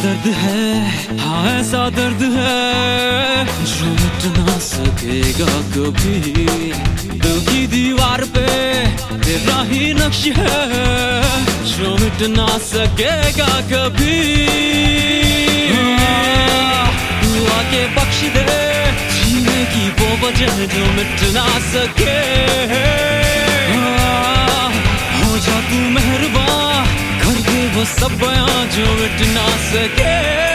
दर्द है, हाँ ऐसा दर्द है जो मिट ना सकेगा कभी। दिल की दीवार पे तेरा ही नक्श है जो मिट ना सकेगा कभी। तू आके बख्श दे जीने की वो वजह जो मिट ना सके। हो जा तू मेहरबान कर दे वो सब बयां जो मिट ना सके।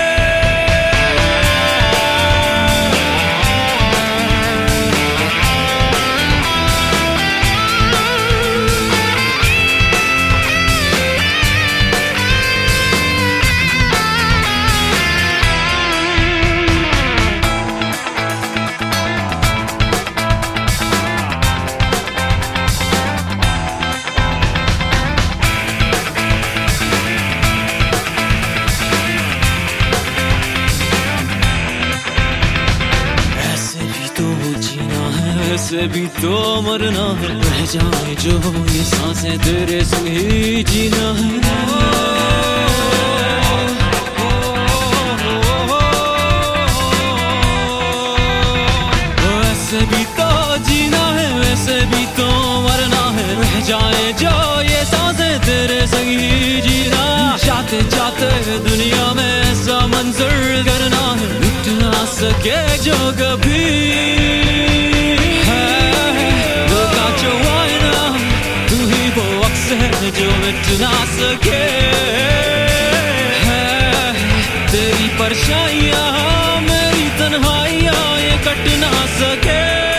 ऐसे भी तो मरना है, रह जाए जो ये सांसें तेरे संग ही जीना है। ऐसे भी तो जीना है, वैसे भी तो मरना है, रह जाए जो ये सांसें तेरे संग ही जीना। जाते जाते दुनिया में ऐसा मंजर करना है मिट ना सके जो कभी। जो मिट ना सके है तेरी परछाइयां मेरी तन्हाइयां ये कट ना सके।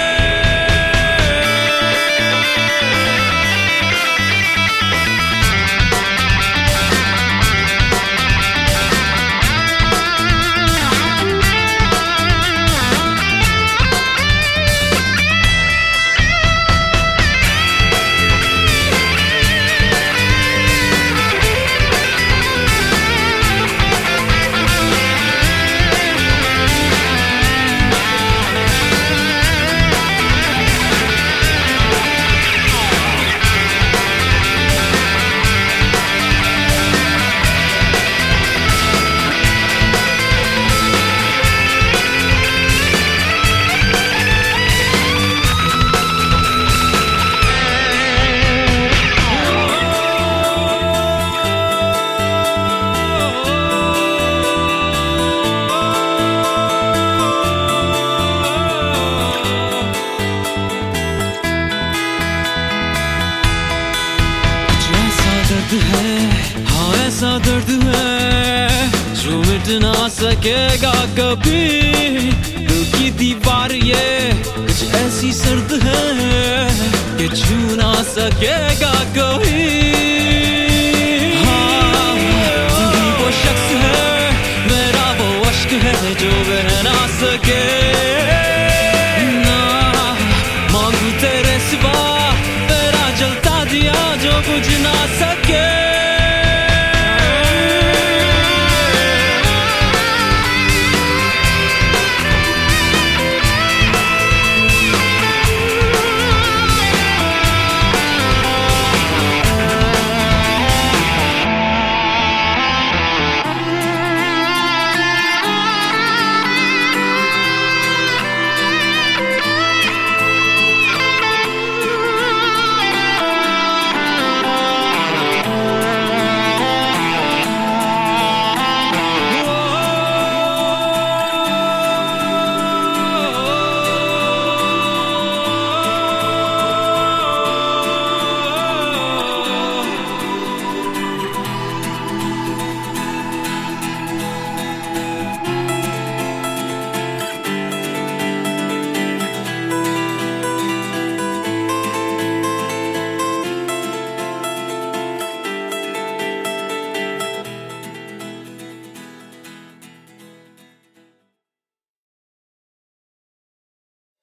है, हाँ ऐसा दर्द है जो मिट ना सकेगा कभी। दिल की दीवार ये कुछ ऐसी सर्द है कि छू ना सकेगा कोई।